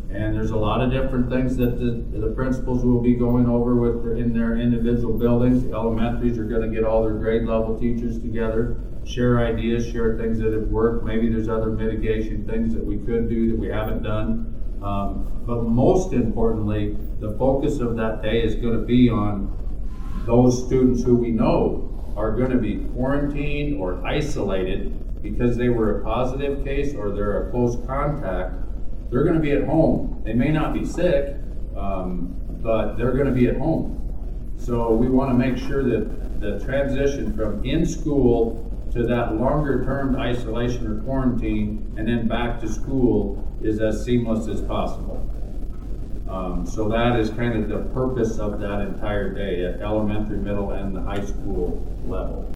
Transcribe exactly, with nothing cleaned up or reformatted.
And there's a lot of different things that the, the principals will be going over with their, in their individual buildings. The elementaries are going to get all their grade level teachers together, share ideas, share things that have worked. Maybe there's other mitigation things that we could do that we haven't done. Um, but most importantly, the focus of that day is going to be on those students who we know are going to be quarantined or isolated because they were a positive case or they're a close contact. They're going to be at home. They may not be sick, um, but they're going to be at home. So we want to make sure that the transition from in school to that longer term isolation or quarantine and then back to school is as seamless as possible. Um, so that is kind of the purpose of that entire day at elementary, middle, and the high school level.